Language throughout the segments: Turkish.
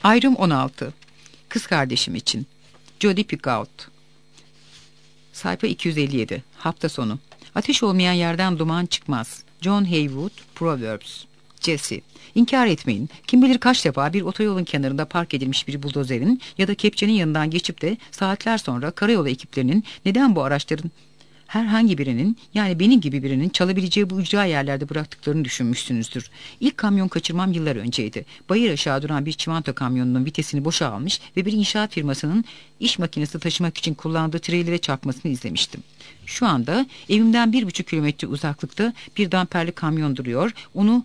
Ayrım 16. Kız kardeşim için. Jodi Picoult. Sayfa 257. Hafta sonu. Ateş olmayan yerden duman çıkmaz. John Haywood, Proverbs. Jesse. İnkar etmeyin. Kim bilir kaç defa bir otoyolun kenarında park edilmiş bir buldozerin ya da kepçenin yanından geçip de saatler sonra karayolu ekiplerinin neden bu araçların herhangi birinin, yani benim gibi birinin çalabileceği bu ücra yerlerde bıraktıklarını düşünmüşsünüzdür. İlk kamyon kaçırmam yıllar önceydi. Bayır aşağı duran bir çimento kamyonunun vitesini boşa almış ve bir inşaat firmasının iş makinesi taşımak için kullandığı treylere çarpmasını izlemiştim. Şu anda evimden 1,5 kilometre uzaklıkta bir damperli kamyon duruyor. Onu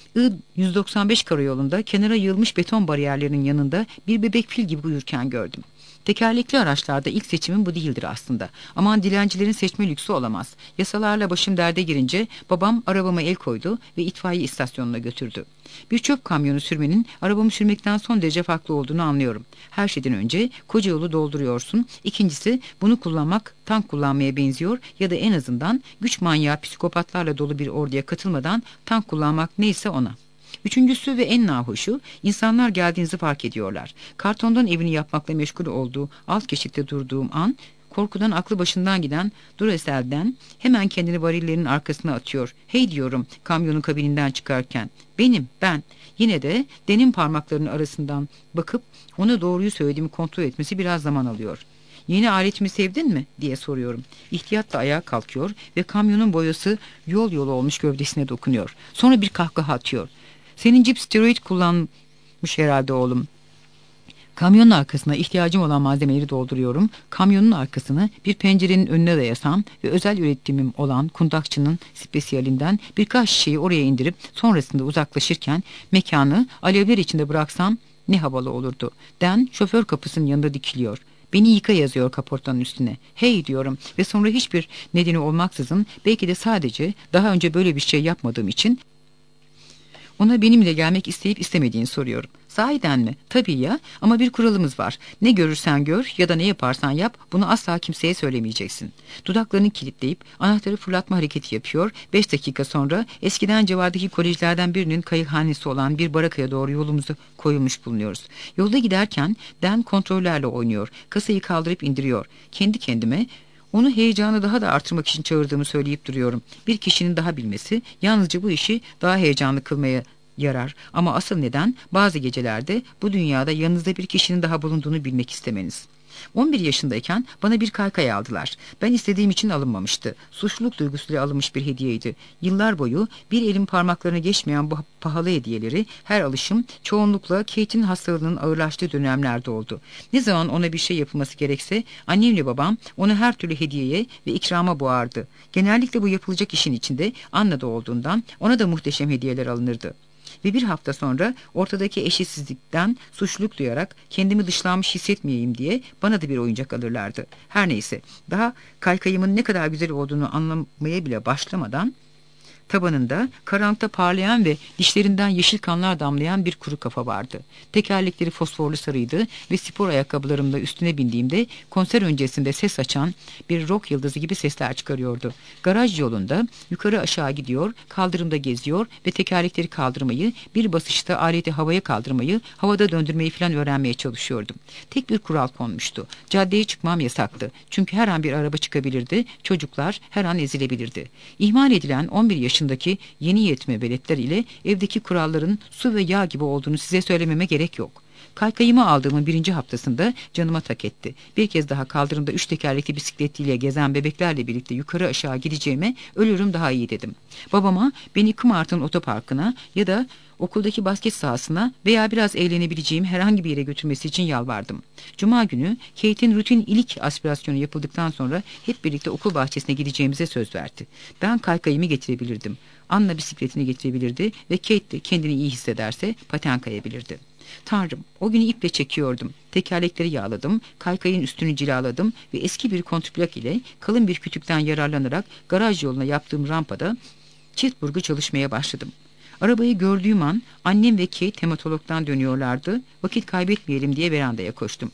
I-195 karayolunda kenara yığılmış beton bariyerlerinin yanında bir bebek fil gibi uyurken gördüm. Tekerlekli araçlarda ilk seçimim bu değildir aslında. Aman dilencilerin seçme lüksü olamaz. Yasalarla başım derde girince babam arabama el koydu ve itfaiye istasyonuna götürdü. Bir çöp kamyonu sürmenin arabamı sürmekten son derece farklı olduğunu anlıyorum. Her şeyden önce koca yolu dolduruyorsun. İkincisi, bunu kullanmak tank kullanmaya benziyor ya da en azından güç manyağı psikopatlarla dolu bir orduya katılmadan tank kullanmak neyse ona. Üçüncüsü ve en nahoşu, insanlar geldiğinizi fark ediyorlar. Kartondan evini yapmakla meşgul olduğu alt geçitte durduğum an, korkudan aklı başından giden Duracel'den hemen kendini varillerin arkasına atıyor. Hey diyorum kamyonun kabininden çıkarken. Ben. Yine de denim parmaklarının arasından bakıp ona doğruyu söylediğimi kontrol etmesi biraz zaman alıyor. Yeni aletimi sevdin mi diye soruyorum. İhtiyatla ayağa kalkıyor ve kamyonun boyası yol yol olmuş gövdesine dokunuyor. Sonra bir kahkaha atıyor. Senin cip steroid kullanmış herhalde oğlum. Kamyonun arkasına ihtiyacım olan malzemeleri dolduruyorum. Kamyonun arkasını bir pencerenin önüne dayasam ve özel üretimim olan kundakçının spesiyalinden birkaç şişeyi oraya indirip sonrasında uzaklaşırken mekanı alevler içinde bıraksam ne havalı olurdu. Dan şoför kapısının yanında dikiliyor. Beni yıka yazıyor kaportanın üstüne. Hey diyorum ve sonra hiçbir nedeni olmaksızın, belki de sadece daha önce böyle bir şey yapmadığım için ona benimle gelmek isteyip istemediğini soruyorum. Sahiden mi? Tabii ya, ama bir kuralımız var. Ne görürsen gör ya da ne yaparsan yap, bunu asla kimseye söylemeyeceksin. Dudaklarını kilitleyip anahtarı fırlatma hareketi yapıyor. 5 dakika sonra eskiden civardaki kolejlerden birinin kayıkhanesi olan bir barakaya doğru yolumuzu koyulmuş bulunuyoruz. Yolda giderken Dan kontrollerle oynuyor. Kasayı kaldırıp indiriyor. Kendi kendime onu heyecanı daha da artırmak için çağırdığımı söyleyip duruyorum. Bir kişinin daha bilmesi yalnızca bu işi daha heyecanlı kılmaya yarar. Ama asıl neden bazı gecelerde bu dünyada yanınızda bir kişinin daha bulunduğunu bilmek istemeniz. 11 yaşındayken bana bir kaykay aldılar. Ben istediğim için alınmamıştı. Suçluluk duygusuyla alınmış bir hediyeydi. Yıllar boyu bir elin parmaklarına geçmeyen bu pahalı hediyeleri her alışım çoğunlukla Kate'in hastalığının ağırlaştığı dönemlerde oldu. Ne zaman ona bir şey yapılması gerekse annemle babam onu her türlü hediyeye ve ikrama boğardı. Genellikle bu yapılacak işin içinde Anna da olduğundan ona da muhteşem hediyeler alınırdı. Ve bir hafta sonra ortadaki eşitsizlikten suçluluk duyarak kendimi dışlanmış hissetmeyeyim diye bana da bir oyuncak alırlardı. Her neyse, daha kaykayımın ne kadar güzel olduğunu anlamaya bile başlamadan tabanında karanlıkta parlayan ve dişlerinden yeşil kanlar damlayan bir kuru kafa vardı. Tekerlekleri fosforlu sarıydı ve spor ayakkabılarımla üstüne bindiğimde konser öncesinde ses açan bir rock yıldızı gibi sesler çıkarıyordu. Garaj yolunda yukarı aşağı gidiyor, kaldırımda geziyor ve tekerlekleri kaldırmayı, bir basışta aleti havaya kaldırmayı, havada döndürmeyi falan öğrenmeye çalışıyordum. Tek bir kural konmuştu. Caddeye çıkmam yasaktı. Çünkü her an bir araba çıkabilirdi, çocuklar her an ezilebilirdi. İhmal edilen 11 yaşındaki yeni yetme veletler ile evdeki kuralların su ve yağ gibi olduğunu size söylememe gerek yok. Kaykayımı aldığımın 1. haftasında canıma tak etti. Bir kez daha kaldırımda 3 tekerlekli bisikletiyle gezen bebeklerle birlikte yukarı aşağı gideceğime ölürüm daha iyi dedim. Babama beni Kımart'ın otoparkına ya da okuldaki basket sahasına veya biraz eğlenebileceğim herhangi bir yere götürmesi için yalvardım. Cuma günü Kate'in rutin ilik aspirasyonu yapıldıktan sonra hep birlikte okul bahçesine gideceğimize söz verdi. Ben kaykayımı getirebilirdim. Anna bisikletini getirebilirdi ve Kate de kendini iyi hissederse paten kayabilirdi. Tanrım, o günü iple çekiyordum. Tekerlekleri yağladım, kaykayın üstünü cilaladım ve eski bir kontrplak ile kalın bir kütükten yararlanarak garaj yoluna yaptığım rampada çift burgu çalışmaya başladım. Arabayı gördüğüm an annem ve Kate hematologdan dönüyorlardı. Vakit kaybetmeyelim diye verandaya koştum.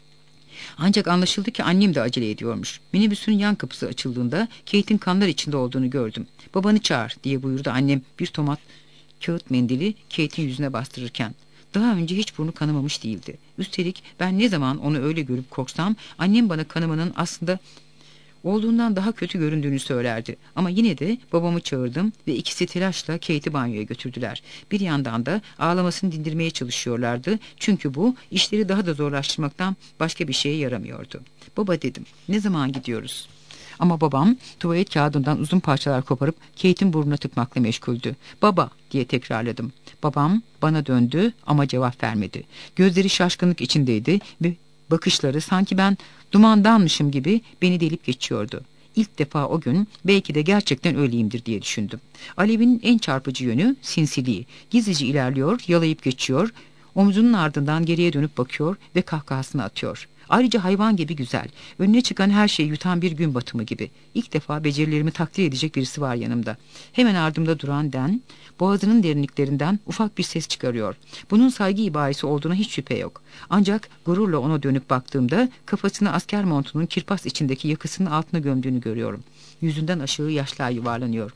Ancak anlaşıldı ki annem de acele ediyormuş. Minibüsün yan kapısı açıldığında Kate'in kanlar içinde olduğunu gördüm. Babanı çağır diye buyurdu annem bir tomat kağıt mendili Kate'in yüzüne bastırırken. Daha önce hiç burnu kanamamış değildi. Üstelik ben ne zaman onu öyle görüp korksam annem bana kanamanın aslında olduğundan daha kötü göründüğünü söylerdi. Ama yine de babamı çağırdım ve ikisi telaşla Kate'i banyoya götürdüler. Bir yandan da ağlamasını dindirmeye çalışıyorlardı. Çünkü bu işleri daha da zorlaştırmaktan başka bir şeye yaramıyordu. Baba dedim, ne zaman gidiyoruz? Ama babam tuvalet kağıdından uzun parçalar koparıp Kate'in burnuna tıkmakla meşguldü. Baba diye tekrarladım. Babam bana döndü ama cevap vermedi. Gözleri şaşkınlık içindeydi ve bakışları sanki ben dumandanmışım gibi beni delip geçiyordu. İlk defa o gün belki de gerçekten öyleyimdir diye düşündüm. Alev'in en çarpıcı yönü sinsiliği. Gizlice ilerliyor, yalayıp geçiyor, omzunun ardından geriye dönüp bakıyor ve kahkahasını atıyor. Ayrıca hayvan gibi güzel, önüne çıkan her şeyi yutan bir gün batımı gibi. İlk defa becerilerimi takdir edecek birisi var yanımda. Hemen ardımda duran Dan, boğazının derinliklerinden ufak bir ses çıkarıyor. Bunun saygı ibaresi olduğuna hiç şüphe yok. Ancak gururla ona dönüp baktığımda kafasını asker montunun kirpas içindeki yakasının altına gömdüğünü görüyorum. Yüzünden aşağı yaşlar yuvarlanıyor.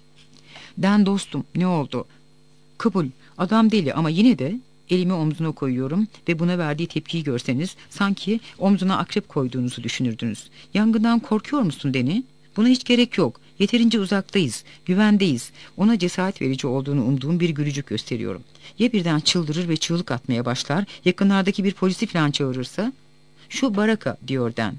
Dan dostum, ne oldu? Kabul, adam deli ama yine de... Elimi omzuna koyuyorum ve buna verdiği tepkiyi görseniz sanki omzuna akrep koyduğunuzu düşünürdünüz. Yangından korkuyor musun Deni? Buna hiç gerek yok. Yeterince uzaktayız, güvendeyiz. Ona cesaret verici olduğunu umduğum bir gülücük gösteriyorum. Ya birden çıldırır ve çığlık atmaya başlar, yakınlardaki bir polisi falan çağırırsa? Şu baraka diyor Dan.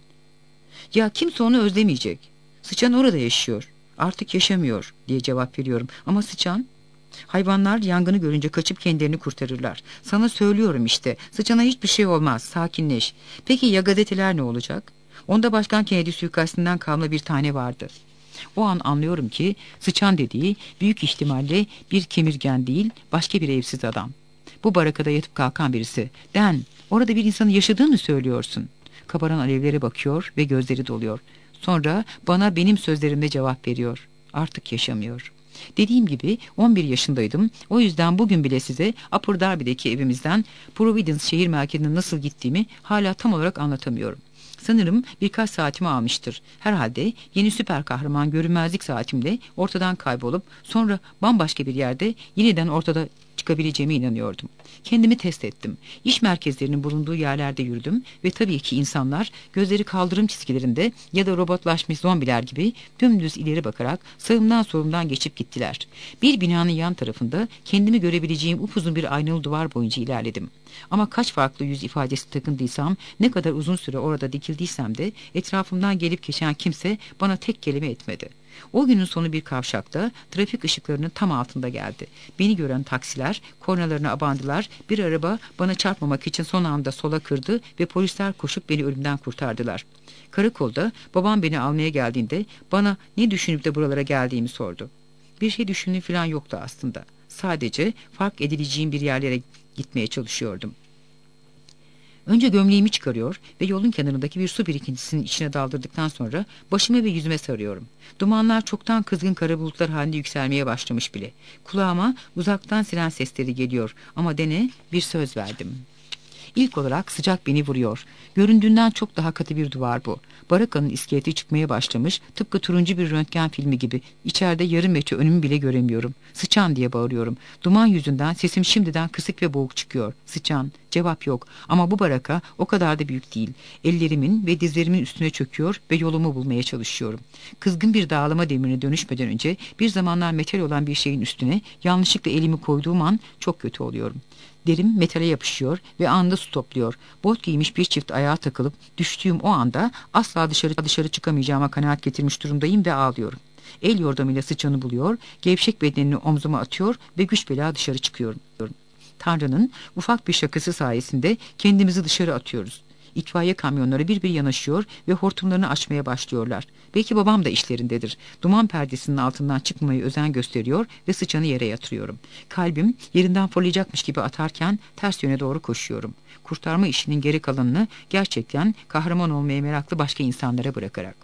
Ya kimse onu özlemeyecek. Sıçan orada yaşıyor. Artık yaşamıyor diye cevap veriyorum. Ama sıçan... Hayvanlar yangını görünce kaçıp kendilerini kurtarırlar. Sana söylüyorum işte. Sıçana hiçbir şey olmaz. Sakinleş. Peki ya gazeteler ne olacak? Onda Başkan Kennedy suikastinden kalma bir tane vardı. O an anlıyorum ki sıçan dediği büyük ihtimalle bir kemirgen değil, başka bir evsiz adam. Bu barakada yatıp kalkan birisi. Dan, orada bir insanın yaşadığını söylüyorsun. Kabaran alevlere bakıyor ve gözleri doluyor. Sonra bana benim sözlerimle cevap veriyor. Artık yaşamıyor. Dediğim gibi 11 yaşındaydım. O yüzden bugün bile size Upper Darby'deki evimizden Providence şehir merkezine nasıl gittiğimi hala tam olarak anlatamıyorum. Sanırım birkaç saatimi almıştır. Herhalde yeni süper kahraman görünmezlik saatimle ortadan kaybolup sonra bambaşka bir yerde yeniden ortada çıkabileceğime inanıyordum. Kendimi test ettim. İş merkezlerinin bulunduğu yerlerde yürüdüm ve tabii ki insanlar gözleri kaldırım çizgilerinde ya da robotlaşmış zombiler gibi dümdüz ileri bakarak sağımdan solumdan geçip gittiler. Bir binanın yan tarafında kendimi görebileceğim upuzun bir aynalı duvar boyunca ilerledim. Ama kaç farklı yüz ifadesi takındıysam, ne kadar uzun süre orada dikildiysem de etrafımdan gelip geçen kimse bana tek kelime etmedi. O günün sonu bir kavşakta trafik ışıklarının tam altında geldi. Beni gören taksiler kornalarına abandılar. Bir araba bana çarpmamak için son anda sola kırdı ve polisler koşup beni ölümden kurtardılar. Karakolda babam beni almaya geldiğinde bana ne düşünüp de buralara geldiğimi sordu. Bir şey düşündüğüm falan yoktu aslında. Sadece fark edileceğim bir yerlere gitmeye çalışıyordum. Önce gömleğimi çıkarıyor ve yolun kenarındaki bir su birikintisinin içine daldırdıktan sonra başıma ve yüzüme sarıyorum. Dumanlar çoktan kızgın kara bulutlar halinde yükselmeye başlamış bile. Kulağıma uzaktan siren sesleri geliyor ama Dene bir söz verdim. İlk olarak sıcak beni vuruyor. Göründüğünden çok daha katı bir duvar bu. Barakanın iskeleti çıkmaya başlamış, tıpkı turuncu bir röntgen filmi gibi. İçeride yarım metre önümü bile göremiyorum. Sıçan diye bağırıyorum. Duman yüzünden sesim şimdiden kısık ve boğuk çıkıyor. Sıçan. Cevap yok. Ama bu baraka o kadar da büyük değil. Ellerimin ve dizlerimin üstüne çöküyor ve yolumu bulmaya çalışıyorum. Kızgın bir dağılma demirine dönüşmeden önce bir zamanlar metal olan bir şeyin üstüne yanlışlıkla elimi koyduğum an çok kötü oluyorum. Derim metale yapışıyor ve anında su topluyor. Bot giymiş bir çift ayağa takılıp düştüğüm o anda asla dışarı çıkamayacağıma kanaat getirmiş durumdayım ve ağlıyorum. El yordamıyla sıçanı buluyor, gevşek bedenini omzuma atıyor ve güç bela dışarı çıkıyorum. Tanrı'nın ufak bir şakası sayesinde kendimizi dışarı atıyoruz. İtfaiye kamyonları bir yanaşıyor ve hortumlarını açmaya başlıyorlar. Belki babam da işlerindedir. Duman perdesinin altından çıkmamaya özen gösteriyor ve sıçanı yere yatırıyorum. Kalbim yerinden fırlayacakmış gibi atarken ters yöne doğru koşuyorum. Kurtarma işinin geri kalanını gerçekten kahraman olmaya meraklı başka insanlara bırakarak.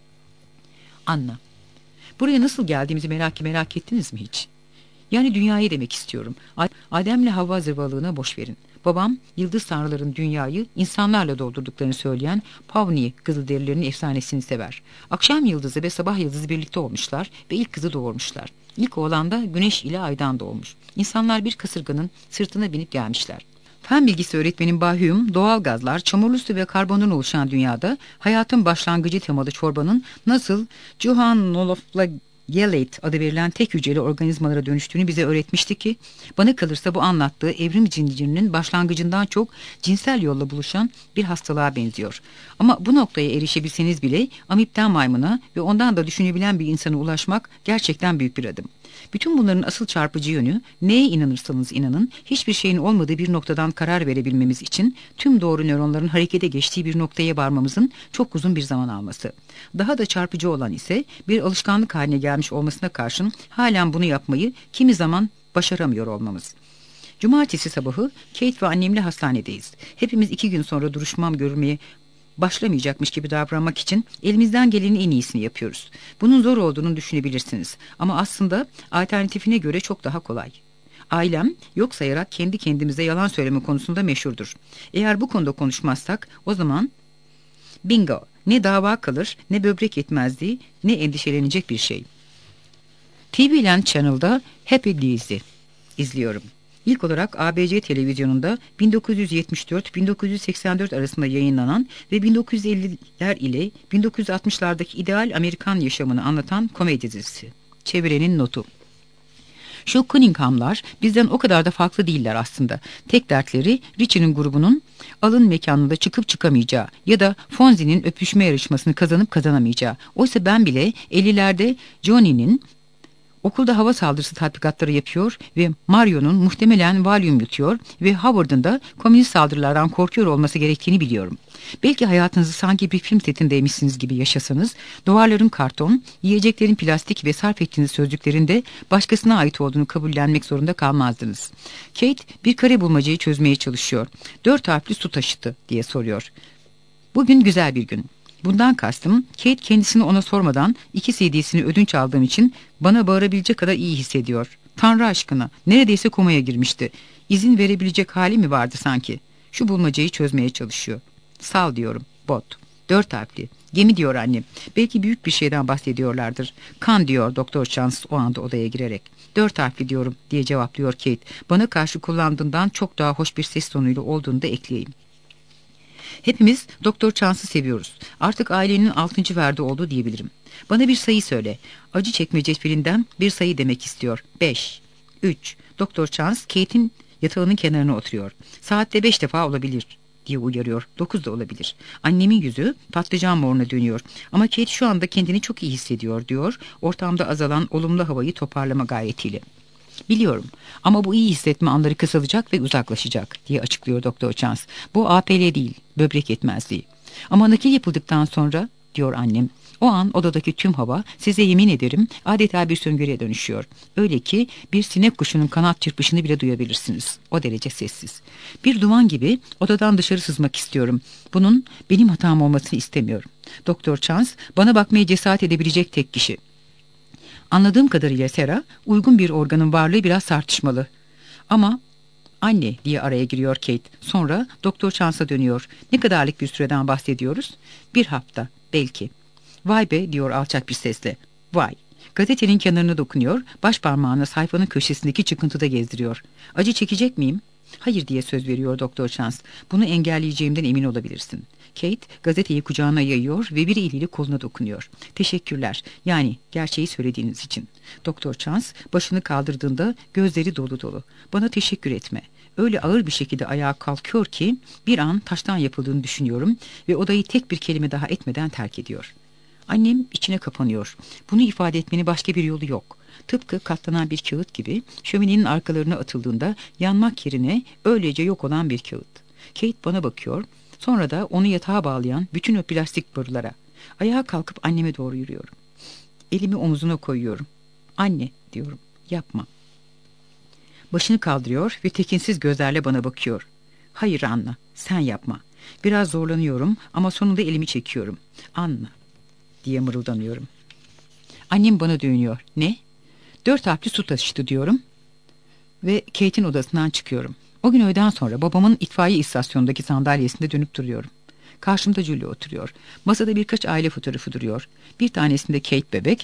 Anna, buraya nasıl geldiğimizi merak ettiniz mi hiç? Yani dünyayı demek istiyorum. Adem'le Havva zırvalığına boş verin. Babam yıldız tanrıların dünyayı insanlarla doldurduklarını söyleyen Pavni kızılderililerin efsanesini sever. Akşam yıldızı ve sabah yıldızı birlikte olmuşlar ve ilk kızı doğurmuşlar. İlk oğlan da güneş ile aydan doğmuş. İnsanlar bir kasırganın sırtına binip gelmişler. Fen bilgisi öğretmenim Bay Hume, doğal gazlar, çamurlu su ve karbondan oluşan dünyada hayatın başlangıcı temalı çorbanın nasıl Johann Nolof'la Gelate adı verilen tek hücreli organizmalara dönüştüğünü bize öğretmişti ki, bana kalırsa bu anlattığı evrim zincirinin başlangıcından çok cinsel yolla buluşan bir hastalığa benziyor. Ama bu noktaya erişebilseniz bile amipten maymuna ve ondan da düşünebilen bir insana ulaşmak gerçekten büyük bir adım. Bütün bunların asıl çarpıcı yönü, neye inanırsanız inanın, hiçbir şeyin olmadığı bir noktadan karar verebilmemiz için tüm doğru nöronların harekete geçtiği bir noktaya varmamızın çok uzun bir zaman alması. Daha da çarpıcı olan ise bir alışkanlık haline gelmiş olmasına karşın halen bunu yapmayı kimi zaman başaramıyor olmamız. Cumartesi sabahı Kate ve annemle hastanedeyiz. Hepimiz 2 gün sonra duruşmam görülmeye başlamayacakmış gibi davranmak için elimizden gelenin en iyisini yapıyoruz. Bunun zor olduğunu düşünebilirsiniz. Ama aslında alternatifine göre çok daha kolay. Ailem yok sayarak kendi kendimize yalan söyleme konusunda meşhurdur. Eğer bu konuda konuşmazsak o zaman bingo, ne dava kalır, ne böbrek yetmezliği, ne endişelenecek bir şey. TV Land Channel'da Happy Days'i izliyorum. İlk olarak ABC televizyonunda 1974-1984 arasında yayınlanan ve 1950'ler ile 1960'lardaki ideal Amerikan yaşamını anlatan komedi dizisi. Çevirenin notu. Şu Cunningham'lar bizden o kadar da farklı değiller aslında. Tek dertleri Richie'nin grubunun alın mekanında çıkıp çıkamayacağı ya da Fonzie'nin öpüşme yarışmasını kazanıp kazanamayacağı. Oysa ben bile 50'lerde Johnny'nin okulda hava saldırısı tatbikatları yapıyor ve Mario'nun muhtemelen Valium yutuyor ve Howard'ın da komünist saldırılardan korkuyor olması gerektiğini biliyorum. Belki hayatınızı sanki bir film setindeymişsiniz gibi yaşasanız, duvarların karton, yiyeceklerin plastik ve sarf ettiğiniz sözcüklerin de başkasına ait olduğunu kabullenmek zorunda kalmazdınız. Kate bir kare bulmacayı çözmeye çalışıyor. 4 harfli su taşıtı diye soruyor. Bugün güzel bir gün. Bundan kastım, Kate kendisini ona sormadan 2 CD'sini ödünç aldığım için bana bağırabilecek kadar iyi hissediyor. Tanrı aşkına, neredeyse komaya girmişti. İzin verebilecek hali mi vardı sanki? Şu bulmacayı çözmeye çalışıyor. Sal diyorum, bot. 4 harfli. Gemi diyor annem. Belki büyük bir şeyden bahsediyorlardır. Kan diyor Doktor Chance o anda odaya girerek. 4 harfli diyorum diye cevaplıyor Kate. Bana karşı kullandığından çok daha hoş bir ses tonuyla olduğunu da ekleyeyim. Hepimiz Doktor Chance'ı seviyoruz. Artık ailenin 6. ferdi oldu diyebilirim. Bana bir sayı söyle. Acı çekme cetvelinden bir sayı demek istiyor. 5. 3. Doktor Chance Kate'in yatağının kenarına oturuyor. Saatte 5 defa olabilir diye uyarıyor. 9 da olabilir. Annemin yüzü patlıcan moruna dönüyor. Ama Kate şu anda kendini çok iyi hissediyor diyor. Ortamda azalan olumlu havayı toparlama gayretiyle. Biliyorum ama bu iyi hissetme anları kısalacak ve uzaklaşacak diye açıklıyor Doktor Chance. Bu APL değil, böbrek yetmezliği. Ama nakil yapıldıktan sonra diyor annem, o an odadaki tüm hava size yemin ederim adeta bir söngürüye dönüşüyor. Öyle ki bir sinek kuşunun kanat çırpışını bile duyabilirsiniz. O derece sessiz. Bir duman gibi odadan dışarı sızmak istiyorum. Bunun benim hatam olmasını istemiyorum. Doktor Chance bana bakmaya cesaret edebilecek tek kişi. Anladığım kadarıyla Sarah, uygun bir organın varlığı biraz tartışmalı. Ama anne diye araya giriyor Kate. Sonra Doktor Chance'a dönüyor. Ne kadarlık bir süreden bahsediyoruz? 1 hafta, belki. Vay be diyor alçak bir sesle. Vay. Gazetenin kenarına dokunuyor, baş parmağını sayfanın köşesindeki çıkıntıda gezdiriyor. Acı çekecek miyim? Hayır diye söz veriyor Doktor Chance. Bunu engelleyeceğimden emin olabilirsin. Kate gazeteyi kucağına yayıyor ve bir eliyle koluna dokunuyor. Teşekkürler. Yani gerçeği söylediğiniz için. Doktor Chance başını kaldırdığında gözleri dolu dolu. Bana teşekkür etme. Öyle ağır bir şekilde ayağa kalkıyor ki bir an taştan yapıldığını düşünüyorum ve odayı tek bir kelime daha etmeden terk ediyor. Annem içine kapanıyor. Bunu ifade etmenin başka bir yolu yok. Tıpkı katlanan bir kağıt gibi şöminenin arkalarına atıldığında yanmak yerine öylece yok olan bir kağıt. Kate bana bakıyor. Sonra da onu yatağa bağlayan bütün o plastik borulara. Ayağa kalkıp anneme doğru yürüyorum. Elimi omuzuna koyuyorum. Anne diyorum. Yapma. Başını kaldırıyor ve tekinsiz gözlerle bana bakıyor. Hayır Anna, sen yapma. Biraz zorlanıyorum ama sonunda elimi çekiyorum. Anna diye mırıldanıyorum. Annem bana dönüyor. Ne? 4 harfli su taşıtı diyorum. Ve Kate'in odasından çıkıyorum. O gün öğleden sonra babamın itfaiye istasyonundaki sandalyesinde dönüp duruyorum. Karşımda Julie oturuyor. Masada birkaç aile fotoğrafı duruyor. Bir tanesinde Kate bebek,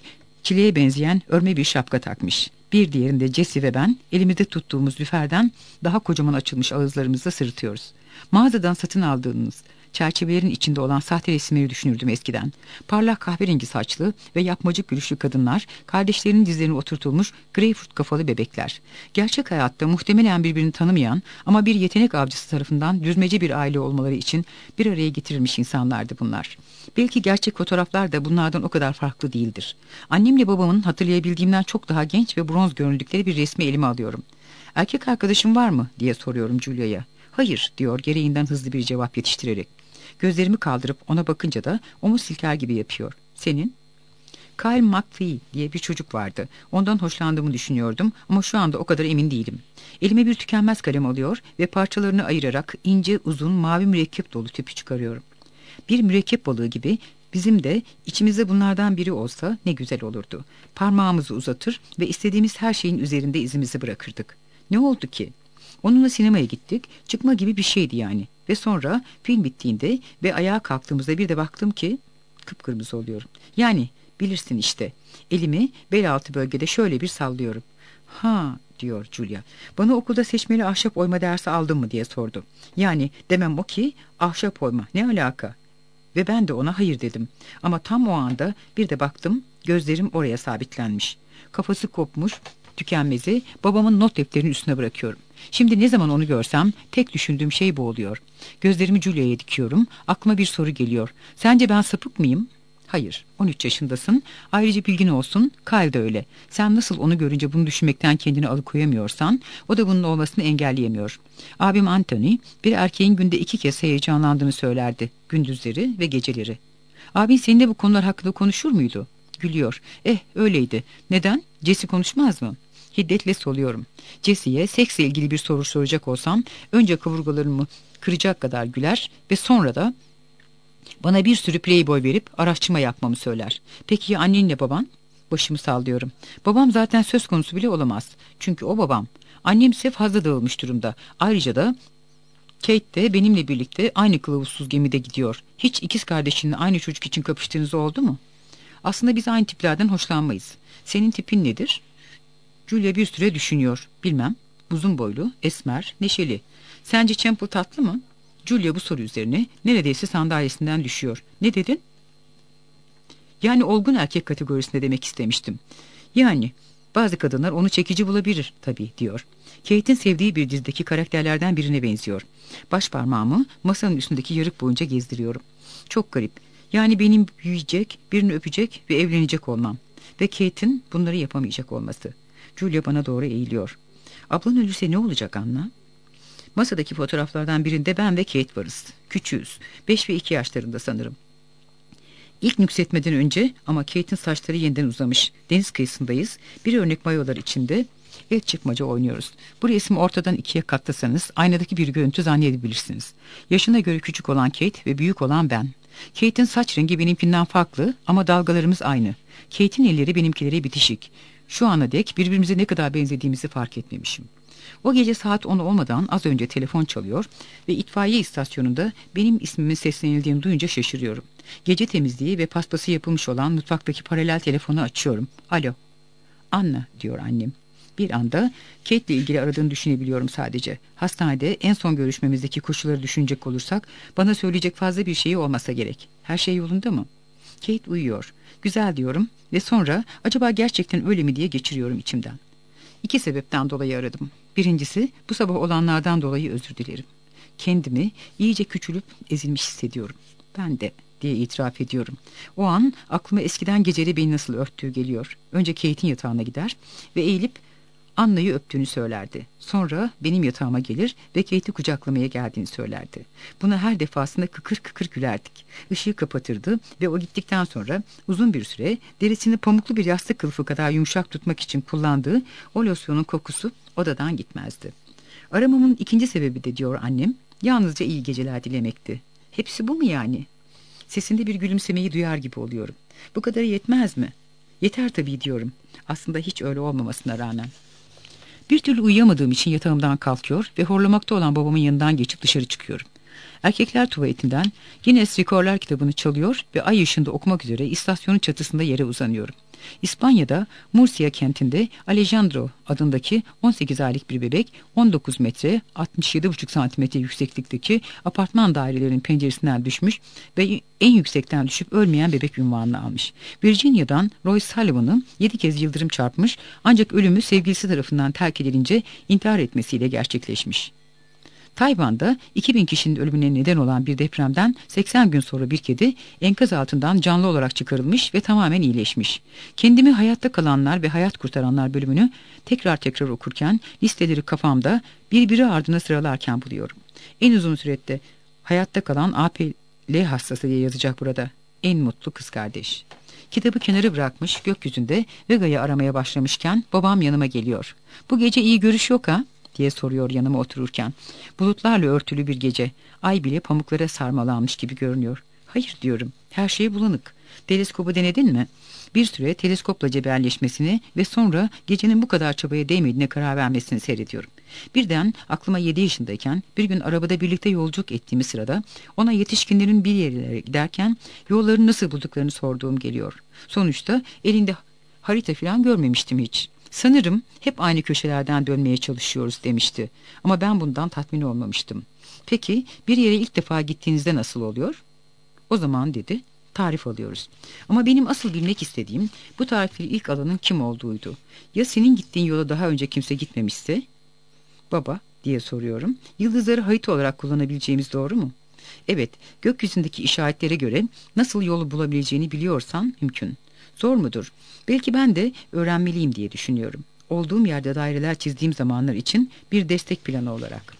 Çileğe benzeyen örme bir şapka takmış. Bir diğerinde Jessie ve ben elimizde tuttuğumuz lüferden daha kocaman açılmış ağızlarımızla sırıtıyoruz. Mağazadan satın aldığımız çerçevelerin içinde olan sahte resimleri düşünürdüm eskiden. Parlak kahverengi saçlı ve yapmacık gülüşlü kadınlar, kardeşlerinin dizlerine oturtulmuş greyfurt kafalı bebekler. Gerçek hayatta muhtemelen birbirini tanımayan ama bir yetenek avcısı tarafından düzmece bir aile olmaları için bir araya getirilmiş insanlardı bunlar. Belki gerçek fotoğraflar da bunlardan o kadar farklı değildir. Annemle babamın hatırlayabildiğimden çok daha genç ve bronz göründükleri bir resmi elime alıyorum. "Erkek arkadaşın var mı?" diye soruyorum Julia'ya. "Hayır," diyor gereğinden hızlı bir cevap yetiştirerek. Gözlerimi kaldırıp ona bakınca da omuz silker gibi yapıyor. "Senin?" "Kyle McPhee diye bir çocuk vardı. Ondan hoşlandığımı düşünüyordum ama şu anda o kadar emin değilim." Elime bir tükenmez kalem alıyor ve parçalarını ayırarak ince, uzun, mavi mürekkep dolu tüpü çıkarıyorum. Bir mürekkep balığı gibi bizim de içimizde bunlardan biri olsa ne güzel olurdu. Parmağımızı uzatır ve istediğimiz her şeyin üzerinde izimizi bırakırdık. Ne oldu ki? Onunla sinemaya gittik. Çıkma gibi bir şeydi yani. Ve sonra film bittiğinde ve ayağa kalktığımızda bir de baktım ki kıpkırmızı oluyorum. Yani bilirsin işte. Elimi bel altı bölgede şöyle bir sallıyorum. "Ha," diyor Julia. "Bana okulda seçmeli ahşap oyma dersi aldın mı diye sordu. Yani demem o ki ahşap oyma ne alaka?" Ve ben de ona hayır dedim. Ama tam o anda bir de baktım, gözlerim oraya sabitlenmiş. Kafası kopmuş, tükenmezi babamın not defterinin üstüne bırakıyorum. Şimdi ne zaman onu görsem tek düşündüğüm şey bu oluyor. Gözlerimi Julia'ya dikiyorum, aklıma bir soru geliyor. "Sence ben sapık mıyım?" "Hayır, 13 yaşındasın. Ayrıca bilgin olsun, Kyle de öyle. Sen nasıl onu görünce bunu düşünmekten kendini alıkoyamıyorsan, o da bunun olmasını engelleyemiyor. Abim Anthony, bir erkeğin günde 2 kez heyecanlandığını söylerdi. Gündüzleri ve geceleri." "Abin seninle bu konular hakkında konuşur muydu?" Gülüyor. Öyleydi. Neden? Jesse konuşmaz mı?" Hiddetle soluyorum. Jesse'ye seksle ilgili bir soru soracak olsam, önce kaburgalarımı kıracak kadar güler ve sonra da bana bir sürü playboy verip araştırma yapmamı söyler. "Peki ya annenle baban?" Başımı sallıyorum. "Babam zaten söz konusu bile olamaz. Çünkü o babam. Annemse fazla dağılmış durumda. Ayrıca da Kate de benimle birlikte aynı kılavuzsuz gemide gidiyor. Hiç ikiz kardeşinle aynı çocuk için kapıştığınız oldu mu?" "Aslında biz aynı tiplerden hoşlanmayız. Senin tipin nedir?" Julia bir süre düşünüyor. "Bilmem. Uzun boylu, esmer, neşeli. Sence Temple tatlı mı?" Julia bu soru üzerine neredeyse sandalyesinden düşüyor. "Ne dedin?" "Yani olgun erkek kategorisinde demek istemiştim. Yani bazı kadınlar onu çekici bulabilir tabii," diyor. "Kate'in sevdiği bir dizideki karakterlerden birine benziyor." Baş parmağımı masanın üstündeki yarık boyunca gezdiriyorum. "Çok garip. Yani benim büyüyecek, birini öpecek ve evlenecek olmam. Ve Kate'in bunları yapamayacak olması." Julia bana doğru eğiliyor. "Ablan ölürse ne olacak Anna?" Masadaki fotoğraflardan birinde ben ve Kate varız. Küçüğüz. 5 ve 2 yaşlarında sanırım. İlk nüksetmeden önce ama Kate'in saçları yeniden uzamış. Deniz kıyısındayız. Bir örnek mayolar içinde el çıkmaca oynuyoruz. Bu resmi ortadan ikiye katlasanız aynadaki bir görüntü zannedebilirsiniz. Yaşına göre küçük olan Kate ve büyük olan ben. Kate'in saç rengi benimkinden farklı ama dalgalarımız aynı. Kate'in elleri benimkileri bitişik. Şu ana dek birbirimize ne kadar benzediğimizi fark etmemişim. O gece saat 10 olmadan az önce telefon çalıyor ve itfaiye istasyonunda benim ismimin seslenildiğini duyunca şaşırıyorum. Gece temizliği ve paspası yapılmış olan mutfaktaki paralel telefonu açıyorum. "Alo." "Anna," diyor annem. Bir anda Kate ile ilgili aradığını düşünebiliyorum sadece. Hastanede en son görüşmemizdeki koşulları düşünecek olursak bana söyleyecek fazla bir şey olmasa gerek. Her şey yolunda mı? Kate uyuyor. Güzel diyorum ve sonra acaba gerçekten öyle mi diye geçiriyorum içimden. 2 sebepten dolayı aradım. Birincisi, bu sabah olanlardan dolayı özür dilerim. Kendimi iyice küçülüp ezilmiş hissediyorum. "Ben de," diye itiraf ediyorum. O an aklıma eskiden geceli beni nasıl örttüğü geliyor. Önce Kate'in yatağına gider ve eğilip Anna'yı öptüğünü söylerdi. Sonra benim yatağıma gelir ve Kate'i kucaklamaya geldiğini söylerdi. Buna her defasında kıkır kıkır gülerdik. Işığı kapatırdı ve o gittikten sonra uzun bir süre derisini pamuklu bir yastık kılıfı kadar yumuşak tutmak için kullandığı o losyonun kokusu odadan gitmezdi. Aramamın ikinci sebebi de, diyor annem, yalnızca iyi geceler dilemekti. Hepsi bu mu yani? Sesinde bir gülümsemeyi duyar gibi oluyorum. Bu kadarı yetmez mi? Yeter tabii diyorum. Aslında hiç öyle olmamasına rağmen. Bir türlü uyuyamadığım için yatağımdan kalkıyor ve horlamakta olan babamın yanından geçip dışarı çıkıyorum. Erkekler tuvaletinden Guinness Rekorlar kitabını çalıyor ve ay ışığında okumak üzere istasyonun çatısında yere uzanıyorum. İspanya'da Murcia kentinde Alejandro adındaki 18 aylık bir bebek 19 metre 67,5 santimetre yükseklikteki apartman dairelerinin penceresinden düşmüş ve en yüksekten düşüp ölmeyen bebek unvanını almış. Virginia'dan Roy Sullivan'ı 7 kez yıldırım çarpmış ancak ölümü sevgilisi tarafından terk edilince intihar etmesiyle gerçekleşmiş. Tayvan'da 2000 kişinin ölümüne neden olan bir depremden 80 gün sonra bir kedi enkaz altından canlı olarak çıkarılmış ve tamamen iyileşmiş. Kendimi hayatta kalanlar ve hayat kurtaranlar bölümünü tekrar okurken listeleri kafamda birbiri ardına sıralarken buluyorum. En uzun sürede hayatta kalan APL hastası diye yazacak burada. En mutlu kız kardeş. Kitabı kenara bırakmış gökyüzünde Vega'yı aramaya başlamışken babam yanıma geliyor. "Bu gece iyi görüş yok ha?" diye soruyor yanıma otururken. Bulutlarla örtülü bir gece. Ay bile pamuklara sarmalanmış gibi görünüyor. "Hayır," diyorum. "Her şey bulanık. Teleskobu denedin mi?" Bir süre teleskopla cebelleşmesini ve sonra gecenin bu kadar çabaya değmediğine karar vermesini seyrediyorum. Birden aklıma 7 yaşındayken bir gün arabada birlikte yolculuk ettiğimiz sırada ona yetişkinlerin bir yerlere giderken yollarını nasıl bulduklarını sorduğum geliyor. Sonuçta elinde harita falan görmemiştim hiç. "Sanırım hep aynı köşelerden dönmeye çalışıyoruz," demişti. Ama ben bundan tatmin olmamıştım. "Peki bir yere ilk defa gittiğinizde nasıl oluyor?" "O zaman," dedi, "tarif alıyoruz." Ama benim asıl bilmek istediğim bu tarifleri ilk alanın kim olduğuydu. Ya senin gittiğin yola daha önce kimse gitmemişse? "Baba," diye soruyorum, "yıldızları harita olarak kullanabileceğimiz doğru mu?" "Evet, gökyüzündeki işaretlere göre nasıl yolu bulabileceğini biliyorsan mümkün." "Zor mudur? Belki ben de öğrenmeliyim," diye düşünüyorum. Olduğum yerde daireler çizdiğim zamanlar için bir destek planı olarak.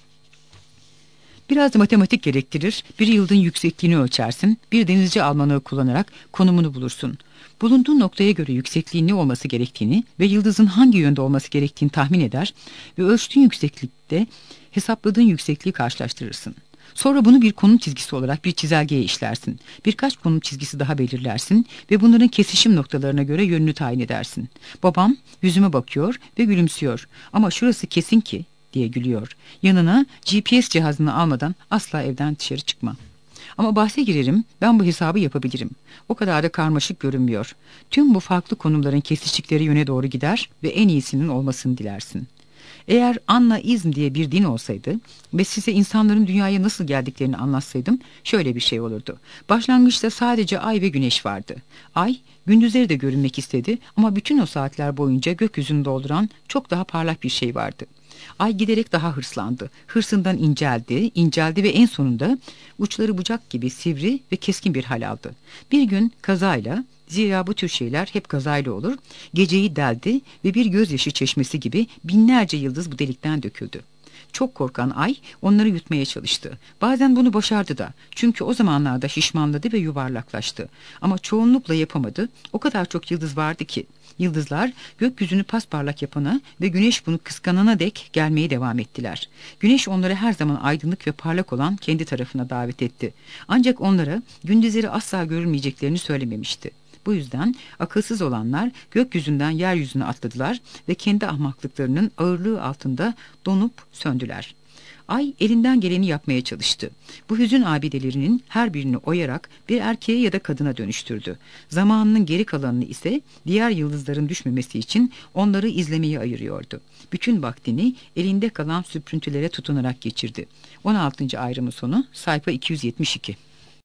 "Biraz da matematik gerektirir. Bir yıldızın yüksekliğini ölçersin. Bir denizci almanağı kullanarak konumunu bulursun. Bulunduğun noktaya göre yüksekliğin ne olması gerektiğini ve yıldızın hangi yönde olması gerektiğini tahmin eder ve ölçtüğün yükseklikte hesapladığın yüksekliği karşılaştırırsın. Sonra bunu bir konum çizgisi olarak bir çizelgeye işlersin. Birkaç konum çizgisi daha belirlersin ve bunların kesişim noktalarına göre yönünü tayin edersin." Babam yüzüme bakıyor ve gülümsüyor. "Ama şurası kesin ki," diye gülüyor. "Yanına GPS cihazını almadan asla evden dışarı çıkma." Ama bahse girerim, ben bu hesabı yapabilirim. O kadar da karmaşık görünmüyor. Tüm bu farklı konumların kesiştikleri yöne doğru gider ve en iyisinin olmasını dilersin. Eğer Anna-izm diye bir din olsaydı ve size insanların dünyaya nasıl geldiklerini anlatsaydım şöyle bir şey olurdu. Başlangıçta sadece ay ve güneş vardı. Ay gündüzleri de görünmek istedi ama bütün o saatler boyunca gökyüzünü dolduran çok daha parlak bir şey vardı. Ay giderek daha hırslandı. Hırsından inceldi ve en sonunda uçları bucak gibi sivri ve keskin bir hal aldı. Bir gün kazayla, zira bu tür şeyler hep kazayla olur, geceyi deldi ve bir gözyaşı çeşmesi gibi binlerce yıldız bu delikten döküldü. Çok korkan ay onları yutmaya çalıştı. Bazen bunu başardı da. Çünkü o zamanlarda şişmanladı ve yuvarlaklaştı. Ama çoğunlukla yapamadı. O kadar çok yıldız vardı ki. Yıldızlar gökyüzünü pasparlak yapana ve güneş bunu kıskanana dek gelmeye devam ettiler. Güneş onları her zaman aydınlık ve parlak olan kendi tarafına davet etti. Ancak onlara gündüzleri asla görülmeyeceklerini söylememişti. Bu yüzden akılsız olanlar gökyüzünden yeryüzüne atladılar ve kendi ahmaklıklarının ağırlığı altında donup söndüler. Ay elinden geleni yapmaya çalıştı. Bu hüzün abidelerinin her birini oyarak bir erkeğe ya da kadına dönüştürdü. Zamanının geri kalanını ise diğer yıldızların düşmemesi için onları izlemeye ayırıyordu. Bütün vaktini elinde kalan süprüntülere tutunarak geçirdi. 16. ayrımın sonu sayfa 272.